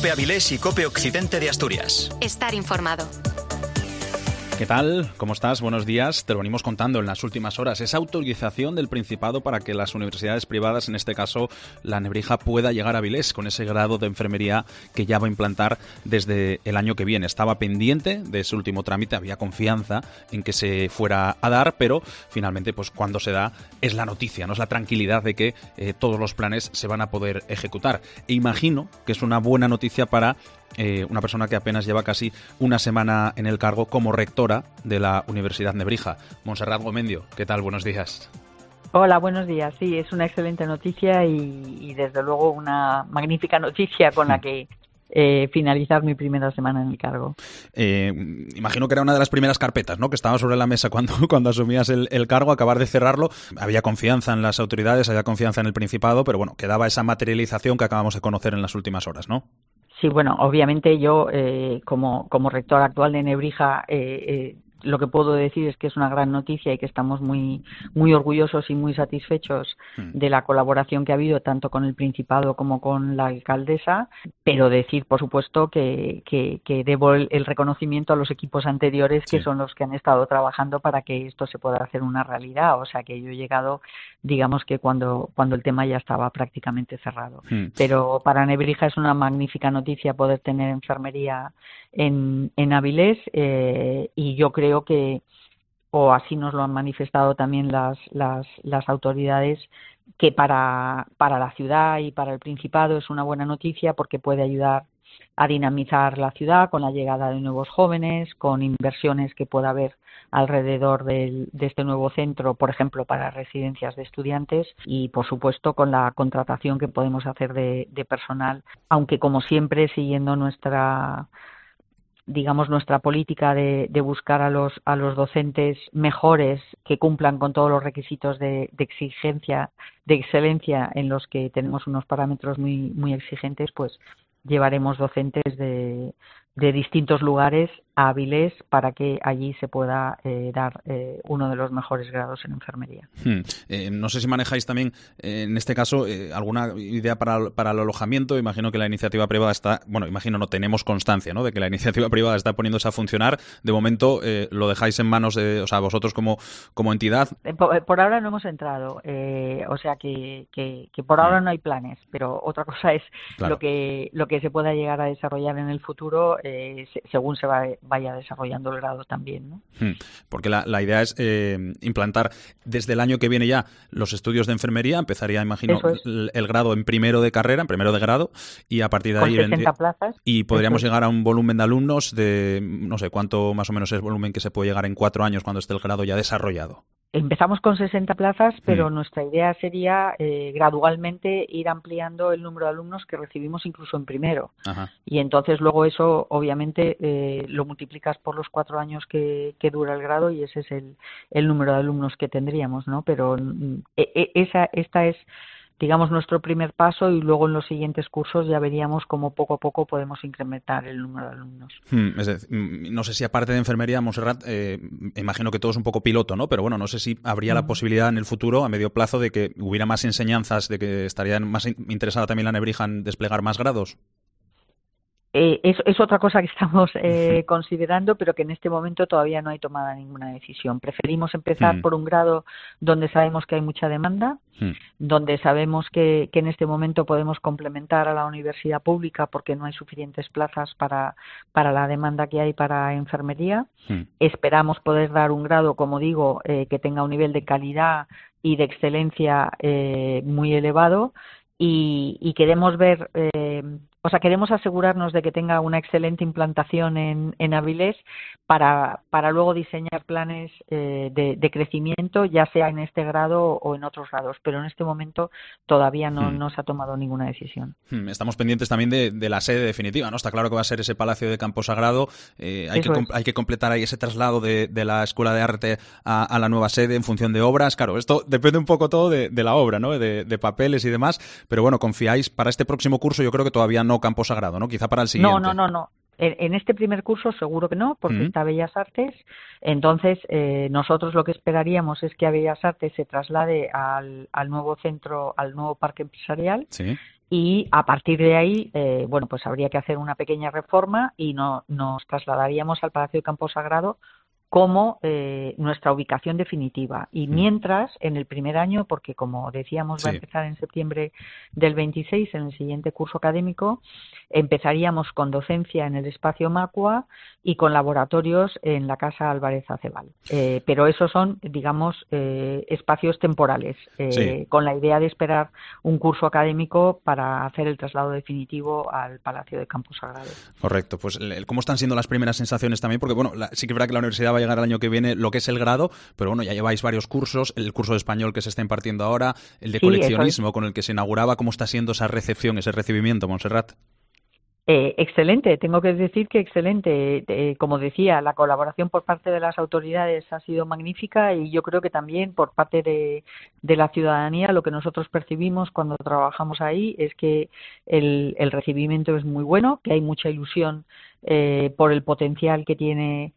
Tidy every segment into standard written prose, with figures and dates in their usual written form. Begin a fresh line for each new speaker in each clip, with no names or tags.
COPE Avilés y COPE Occidente de Asturias.
Estar informado.
¿Qué tal? ¿Cómo estás? Buenos días. Te lo venimos contando en las últimas horas. Esa autorización del Principado para que las universidades privadas, en este caso la Nebrija, pueda llegar a Avilés con ese grado de enfermería que ya va a implantar desde el año que viene. Estaba pendiente de ese último trámite, había confianza en que se fuera a dar, pero finalmente, pues cuando se da, es la noticia, no es la tranquilidad de que todos los planes se van a poder ejecutar. E imagino que es una buena noticia para una persona que apenas lleva casi una semana en el cargo como rectora de la Universidad Nebrija. Montserrat Gomendio, ¿qué tal? Buenos días.
Hola, buenos días. Sí, es una excelente noticia y desde luego una magnífica noticia con la que finalizar mi primera semana en el cargo.
Imagino que era una de las primeras carpetas, ¿no?, que estaba sobre la mesa cuando asumías el cargo, acabar de cerrarlo. Había confianza en las autoridades, había confianza en el Principado, pero bueno, quedaba esa materialización que acabamos de conocer en las últimas horas, ¿no?
Sí, bueno, obviamente yo como rector actual de Nebrija lo que puedo decir es que es una gran noticia y que estamos muy orgullosos y muy satisfechos de la colaboración que ha habido tanto con el Principado como con la alcaldesa, pero decir, por supuesto, que debo el reconocimiento a los equipos anteriores, que son los que han estado trabajando para que esto se pueda hacer una realidad. O sea, que yo he llegado, digamos que cuando el tema ya estaba prácticamente cerrado. Pero para Nebrija es una magnífica noticia poder tener enfermería en Avilés y yo creo que, o así nos lo han manifestado también las autoridades, que para la ciudad y para el Principado es una buena noticia porque puede ayudar a dinamizar la ciudad con la llegada de nuevos jóvenes, con inversiones que pueda haber alrededor de este nuevo centro, por ejemplo, para residencias de estudiantes y, por supuesto, con la contratación que podemos hacer de personal, aunque, como siempre, siguiendo nuestra política de buscar a los docentes mejores que cumplan con todos los requisitos de exigencia, de excelencia, en los que tenemos unos parámetros muy exigentes, pues llevaremos docentes de distintos lugares a Avilés para que allí se pueda dar uno de los mejores grados en enfermería.
No sé si manejáis también, en este caso, alguna idea para el alojamiento. Imagino que la iniciativa privada está, no tenemos constancia, ¿no?, de que la iniciativa privada está poniéndose a funcionar. De momento lo dejáis en manos de, vosotros como entidad.
Por ahora no hemos entrado, o sea que por ahora no hay planes, pero otra cosa es lo que se pueda llegar a desarrollar en el futuro según se vaya desarrollando el grado también, ¿no?
Porque la idea es implantar desde el año que viene ya los estudios de enfermería. Empezaría, imagino, el grado en primero de carrera, en primero de grado, y a partir de ahí
60 plazas.
Y podríamos llegar a un volumen de alumnos de, no sé cuánto más o menos es el volumen que se puede llegar en 4 años cuando esté el grado ya desarrollado.
Empezamos con 60 plazas, pero nuestra idea sería gradualmente ir ampliando el número de alumnos que recibimos incluso en primero. Ajá. Y entonces luego eso, obviamente, lo multiplicas por los 4 años que dura el grado y ese es el número de alumnos que tendríamos, ¿no? Pero esta es, digamos, nuestro primer paso y luego en los siguientes cursos ya veríamos cómo poco a poco podemos incrementar el número de alumnos.
Es decir, no sé si aparte de enfermería, Montserrat, imagino que todo es un poco piloto, ¿no? Pero bueno, no sé si habría la posibilidad en el futuro, a medio plazo, de que hubiera más enseñanzas, de que estaría más interesada también la Nebrija en desplegar más grados.
Es otra cosa que estamos considerando, pero que en este momento todavía no hay tomada ninguna decisión. Preferimos empezar por un grado donde sabemos que hay mucha demanda, donde sabemos que en este momento podemos complementar a la universidad pública porque no hay suficientes plazas para la demanda que hay para enfermería. Esperamos poder dar un grado, como digo, que tenga un nivel de calidad y de excelencia muy elevado y queremos ver... queremos asegurarnos de que tenga una excelente implantación en Avilés para luego diseñar planes de crecimiento, ya sea en este grado o en otros grados. Pero en este momento todavía no se ha tomado ninguna decisión.
Estamos pendientes también de la sede definitiva, ¿no? Está claro que va a ser ese Palacio de Campo Sagrado. Hay que completar ahí ese traslado de la Escuela de Arte a la nueva sede en función de obras. Claro, esto depende un poco todo de la obra, ¿no? De papeles y demás. Pero bueno, confiáis para este próximo curso. Yo creo que todavía no Campo Sagrado, ¿no? Quizá para el siguiente.
No. En este primer curso seguro que no, porque está Bellas Artes. Entonces, nosotros lo que esperaríamos es que a Bellas Artes se traslade al nuevo centro, al nuevo parque empresarial. Sí. y a partir de ahí, bueno, pues habría que hacer una pequeña reforma y nos trasladaríamos al Palacio de Campo Sagrado como nuestra ubicación definitiva. Y mientras, en el primer año, porque como decíamos va a empezar en septiembre del 26, en el siguiente curso académico, empezaríamos con docencia en el espacio Macua y con laboratorios en la Casa Álvarez Acebal. Pero esos son, digamos, espacios temporales, con la idea de esperar un curso académico para hacer el traslado definitivo al Palacio de Campo Sagrado.
Correcto. Pues ¿cómo están siendo las primeras sensaciones también? Porque, bueno, sí que es verdad que la universidad va a llegar el año que viene lo que es el grado, pero bueno, ya lleváis varios cursos, el curso de español que se está impartiendo ahora, el de coleccionismo con el que se inauguraba. ¿Cómo está siendo esa recepción, ese recibimiento, Montserrat?
Excelente, tengo que decir que excelente. Como decía, la colaboración por parte de las autoridades ha sido magnífica y yo creo que también por parte de la ciudadanía lo que nosotros percibimos cuando trabajamos ahí es que el recibimiento es muy bueno, que hay mucha ilusión por el potencial que tiene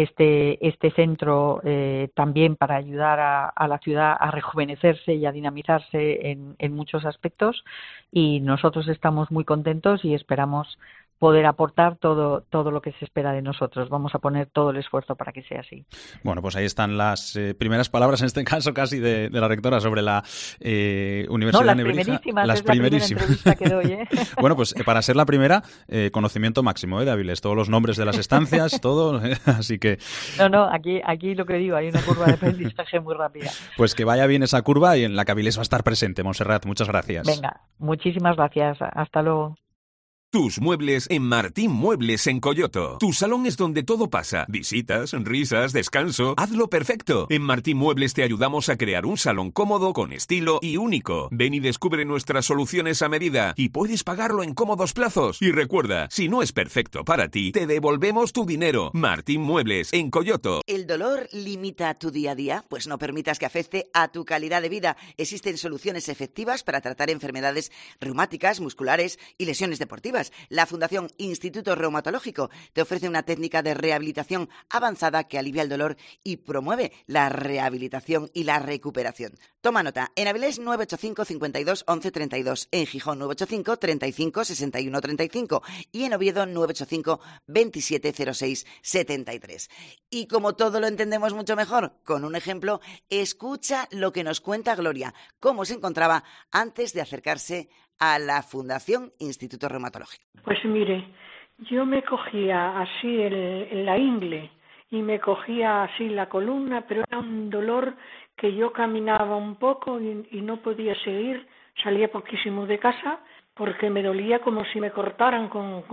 este centro también para ayudar a la ciudad a rejuvenecerse y a dinamizarse en muchos aspectos, y nosotros estamos muy contentos y esperamos poder aportar todo lo que se espera de nosotros. Vamos a poner todo el esfuerzo para que sea así.
Bueno, pues ahí están las primeras palabras, en este caso casi de la rectora, sobre la Universidad de Nebrija.
Las primerísimas. Es la primera entrevista que doy,
Bueno, pues para ser la primera, conocimiento máximo de Avilés, todos los nombres de las estancias, todo, así que...
No, aquí lo que digo, hay una curva de aprendizaje muy rápida.
Pues que vaya bien esa curva y en la que Avilés va a estar presente. Montserrat, muchas gracias.
Venga, muchísimas gracias. Hasta luego.
Tus muebles en Martín Muebles en Coyoto. Tu salón es donde todo pasa. Visitas, risas, descanso. Hazlo perfecto. En Martín Muebles te ayudamos a crear un salón cómodo, con estilo y único. Ven y descubre nuestras soluciones a medida y puedes pagarlo en cómodos plazos. Y recuerda, si no es perfecto para ti, te devolvemos tu dinero. Martín Muebles en Coyoto.
¿El dolor limita tu día a día? Pues no permitas que afecte a tu calidad de vida. Existen soluciones efectivas para tratar enfermedades reumáticas, musculares y lesiones deportivas. La Fundación Instituto Reumatológico te ofrece una técnica de rehabilitación avanzada que alivia el dolor y promueve la rehabilitación y la recuperación. Toma nota, en Avilés 985 52 11 32, en Gijón 985 35 61 35 y en Oviedo 985 27 06 73. Y como todo lo entendemos mucho mejor, con un ejemplo, escucha lo que nos cuenta Gloria, cómo se encontraba antes de acercarse a la Fundación Instituto Reumatológico.
Pues mire, yo me cogía así la ingle y me cogía así la columna, pero era un dolor que yo caminaba un poco y no podía seguir, salía poquísimo de casa porque me dolía como si me cortaran con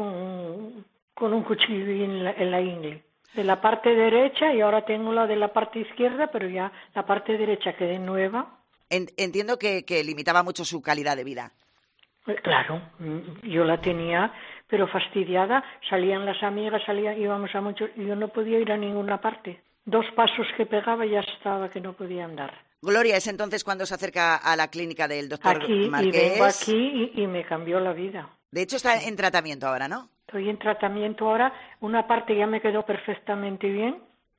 un cuchillo en la ingle. De la parte derecha, y ahora tengo la de la parte izquierda, pero ya la parte derecha quedé nueva.
Entiendo que limitaba mucho su calidad de vida.
Claro, yo la tenía, pero fastidiada. Salían las amigas, íbamos a muchos, y yo no podía ir a ninguna parte. 2 pasos que pegaba y ya estaba que no podía andar.
Gloria, es entonces cuando se acerca a la clínica del doctor Marqués.
Y vengo aquí y me cambió la vida.
De hecho está en tratamiento ahora, ¿no?
Estoy en tratamiento ahora. Una parte ya me quedó perfectamente bien.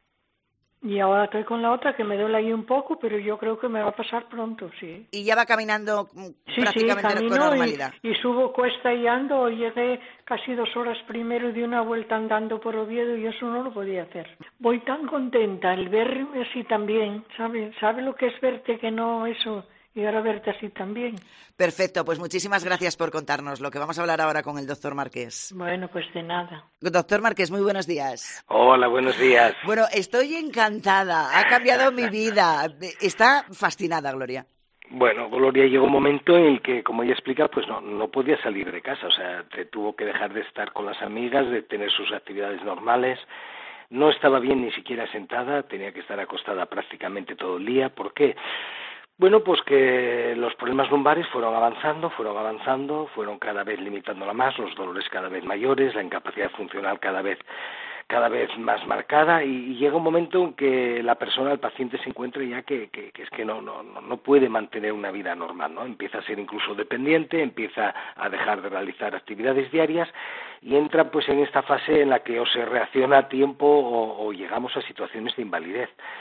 Y ahora estoy con la otra que me duele ahí un poco, pero yo creo que me va a pasar pronto, sí.
Y ya va caminando prácticamente con normalidad.
Y subo cuesta y ando, llegué casi 2 horas primero y di una vuelta andando por Oviedo y eso no lo podía hacer. Voy tan contenta, el verme así también, ¿sabe lo que es verte que no eso? Y ahora verte así también.
Perfecto, pues muchísimas gracias por contarnos lo que vamos a hablar ahora con el doctor Marqués.
Bueno, pues de nada.
Doctor Marqués, muy buenos días.
Hola, buenos días.
Bueno, estoy encantada, ha cambiado mi vida. Está fascinada, Gloria.
Bueno, Gloria llegó un momento en el que, como ella explica, pues no podía salir de casa. O sea, tuvo que dejar de estar con las amigas, de tener sus actividades normales. No estaba bien ni siquiera sentada, tenía que estar acostada prácticamente todo el día. ¿Por qué? Bueno, pues que los problemas lumbares fueron avanzando, fueron cada vez limitándola más, los dolores cada vez mayores, la incapacidad funcional cada vez más marcada y llega un momento en que la persona, el paciente, se encuentra ya que es que no puede mantener una vida normal, ¿no? Empieza a ser incluso dependiente, empieza a dejar de realizar actividades diarias y entra pues en esta fase en la que o se reacciona a tiempo o llegamos a situaciones de invalidez.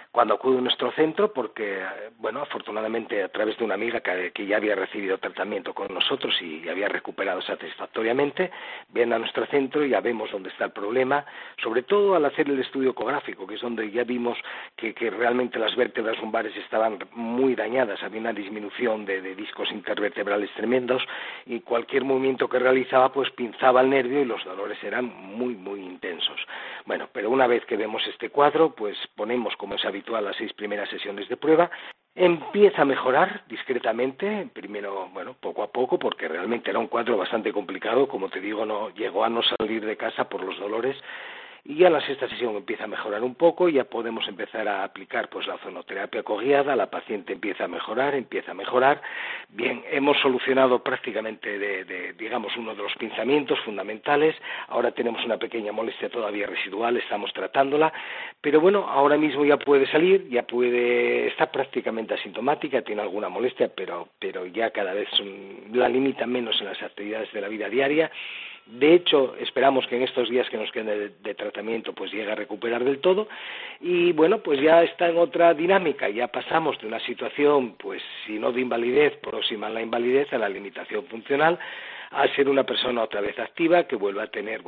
cuando acudo a nuestro centro, porque, bueno, afortunadamente a través de una amiga que ya había recibido tratamiento con nosotros y había recuperado satisfactoriamente, vienen a nuestro centro y ya vemos dónde está el problema, sobre todo al hacer el estudio ecográfico, que es donde ya vimos que realmente las vértebras lumbares estaban muy dañadas, había una disminución de discos intervertebrales tremendos y cualquier movimiento que realizaba pues pinzaba el nervio y los dolores eran muy, muy intensos. Bueno, pero una vez que vemos este cuadro, pues ponemos, como es habitual, las 6 primeras sesiones de prueba. Empieza a mejorar discretamente, primero, bueno, poco a poco, porque realmente era un cuadro bastante complicado, como te digo, no llegó a no salir de casa por los dolores. Y ya en la 6ª sesión empieza a mejorar un poco, ya podemos empezar a aplicar pues la ozonoterapia coguiada, la paciente empieza a mejorar. Bien, hemos solucionado prácticamente digamos, uno de los pinzamientos fundamentales, ahora tenemos una pequeña molestia todavía residual, estamos tratándola, pero bueno, ahora mismo ya puede salir, está prácticamente asintomática, tiene alguna molestia, pero ya cada vez la limita menos en las actividades de la vida diaria. De hecho, esperamos que en estos días que nos queden de tratamiento pues llegue a recuperar del todo y bueno, pues ya está en otra dinámica, ya pasamos de una situación, pues si no de invalidez, próxima a la invalidez, a la limitación funcional, a ser una persona otra vez activa que vuelva a tener,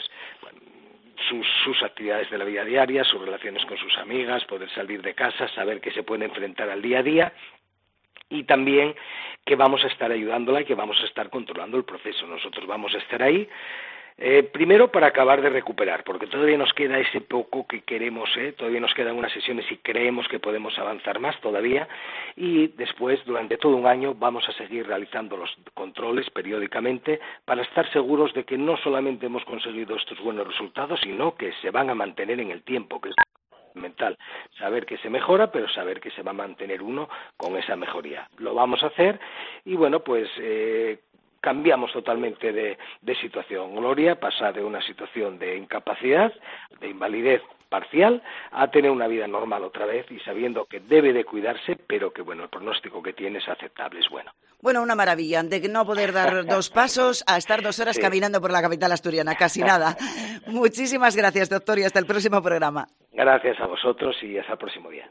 sus actividades de la vida diaria, sus relaciones con sus amigas, poder salir de casa, saber que se puede enfrentar al día a día. Y también que vamos a estar ayudándola y que vamos a estar controlando el proceso. Nosotros vamos a estar ahí, primero para acabar de recuperar, porque todavía nos queda ese poco que queremos, todavía nos quedan unas sesiones y creemos que podemos avanzar más todavía, y después, durante todo un año, vamos a seguir realizando los controles periódicamente para estar seguros de que no solamente hemos conseguido estos buenos resultados, sino que se van a mantener en el tiempo, que es mental, saber que se mejora, pero saber que se va a mantener uno con esa mejoría. Lo vamos a hacer y bueno, pues cambiamos totalmente de situación. Gloria pasa de una situación de incapacidad, de invalidez parcial, a tener una vida normal otra vez y sabiendo que debe de cuidarse, pero que bueno, el pronóstico que tiene es aceptable, es bueno.
Bueno, una maravilla, de no poder dar 2 pasos a estar 2 horas caminando por la capital asturiana, casi nada. Muchísimas gracias, doctor, y hasta el próximo programa.
Gracias a vosotros y hasta el próximo día.